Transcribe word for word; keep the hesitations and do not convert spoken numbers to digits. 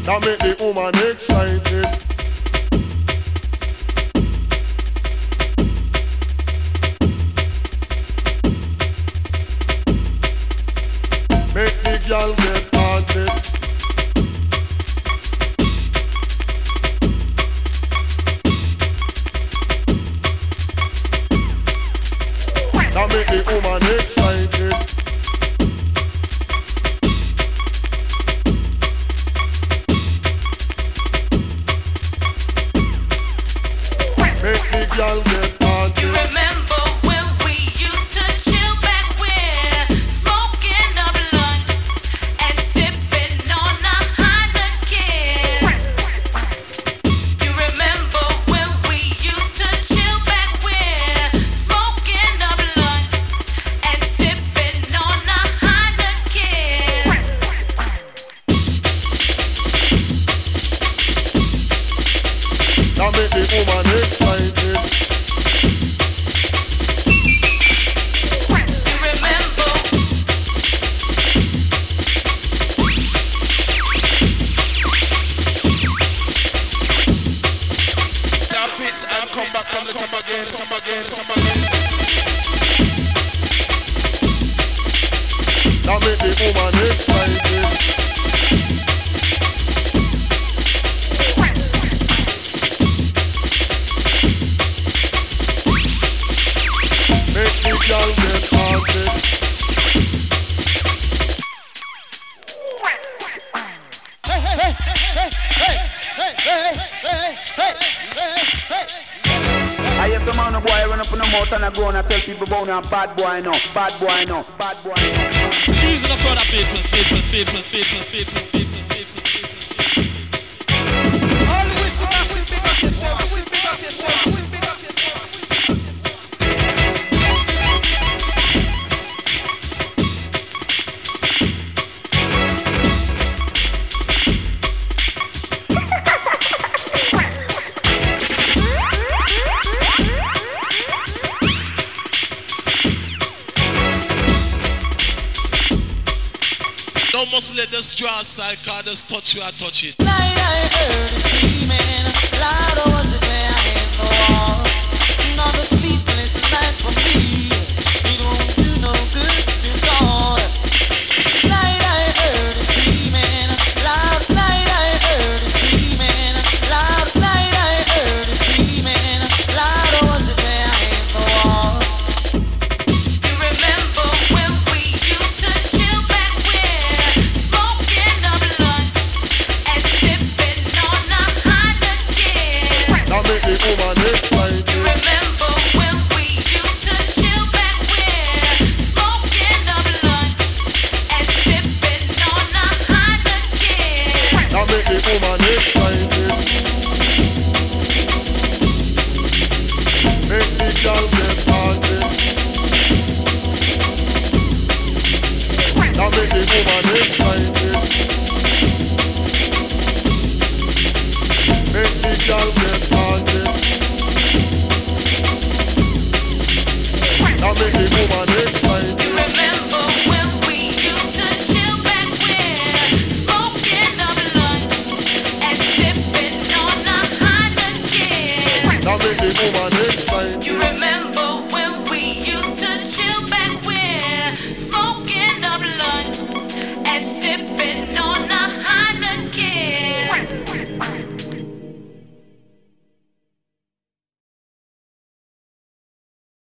That make the woman excited. Make the girl get haunted. That make the woman excited. Make the girl get haunted. You remember when we used to chill back where smoking a blunt and sipping on a Heineken? You remember when we used to chill back where smoking a blunt and sipping on a Heineken? That make the woman excited. You remember Stop it and come back from the top again, top again, top again. That make the woman excited. Make the girl get haunted. I hear some man a boy run up in the mouth and I go and I tell people about now bad boy no, bad boy no, bad boy no. These are the sort of people, people, people, people, people, people, people, people. Always have to pick up yourself, always pick up yourself, always pick up yourself. Don't must let this draw style, cause just touch you, I touch it. Night I heard it screaming, louder was it there in the wall. Another sleepless night for me. It won't do no good to dawn. Night I heard it screaming, loud. Night I heard it screaming, loud. Night I heard it screaming, louder was it there in the wall. You remember when we used to chill back where smoking a blunt and sipping on a Heineken? That make the woman excited. You remember when we used to chill back where smoking a blunt and sipping on a Heineken? That make the woman excited. Make the girl get haunted. That make the woman excited. Make the girl get haunted. That make the woman